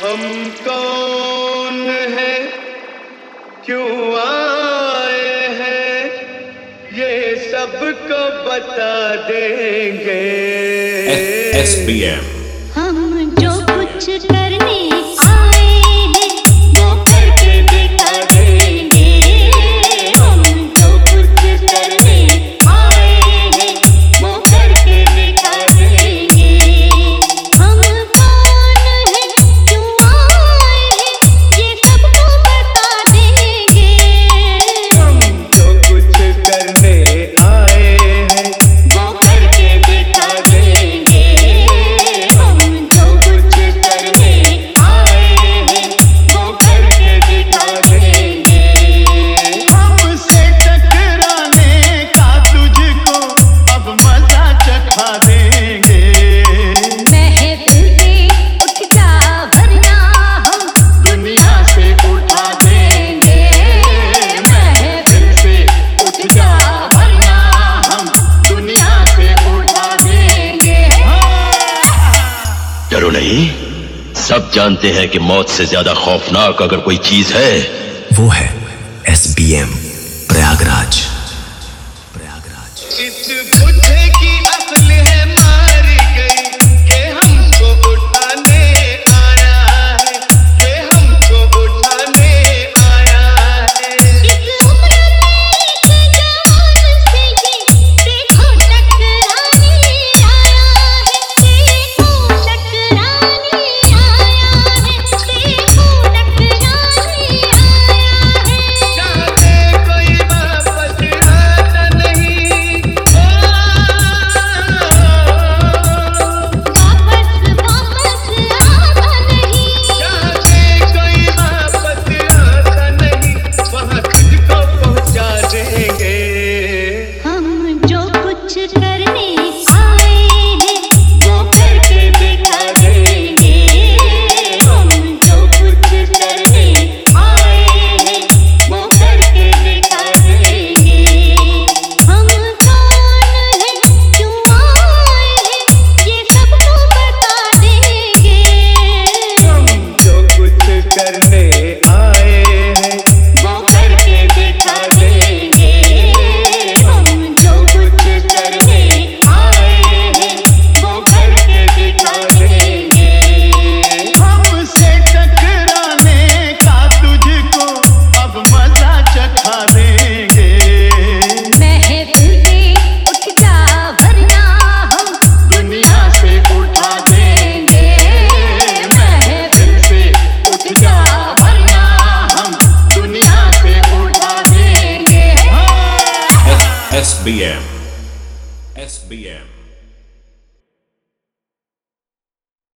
हम कौन है, क्यों आए हैं, ये सबको बता देंगे। SBM हम जो कुछ करने आए हैं वो करके दिखा देंगे। हम जो कुछ करने आए हैं वो करके दिखा देंगे। हम कौन है, क्यों आए हैं, ये सबको बता देंगे। हम जो कुछ करने आए हैं वो करके दिखा देंगे। हम जो कुछ करने आए हैं वो करके दिखा देंगे। हमसे टकराने का तुझको अब मजा चखा देंगे। महफिल से उठ जा वरना हम दुनिया से उठा देंगे। महफिल से उठ जा वरना हम दुनिया से उठा देंगे। डरो नहीं, सब जानते हैं कि मौत से ज्यादा खौफनाक अगर कोई चीज है वो है SBM प्रयागराज। इस बुढ़े की अक्ल है मार गई कि हमको उठाने आया है, कि हमको उठाने आया है। इस उम्र में एक जवान से ये देखो टकराने आया है। देखो टकराने आया है। देखो टकराने आया है। जाते कोई वापस आता नहीं, वापस आता नहीं। जाते कोई वापस आता नहीं, वहाँ तुझको पहुँचा देंगे। हम जो कुछ करने आए हैं वो करके दिखा देंगे। हम जो कुछ करने आए हैं वो करके दिखा देंगे। हम कौन है, क्यों आए हैं, ये सबको बता देंगे। हम जो कुछ करने आए हैं वो करके दिखा देंगे। हम जो कुछ करने आए हैं वो करके दिखा देंगे। हमसे टकराने का तुझको अब मजा चखा देंगे। महफिल से उठ जा वरना हम दुनिया से उठा देंगे। महफिल से उठ जा वरना हम दुनिया से उठा देंगे। SBM